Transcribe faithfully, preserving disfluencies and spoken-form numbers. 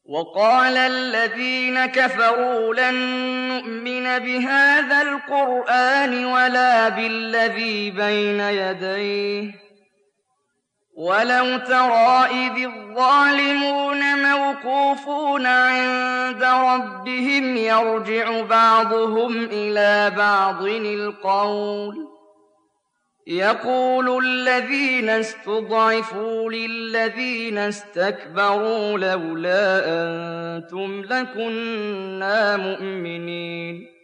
وقال الذين كفروا لن نؤمن بهذا القرآن ولا بالذي بين يديه ولو ترى إذ الظالمون موقوفون عند ربهم يرجع بعضهم إلى بعض القول يقول الذين استضعفوا للذين استكبروا لولا أنتم لكنا مؤمنين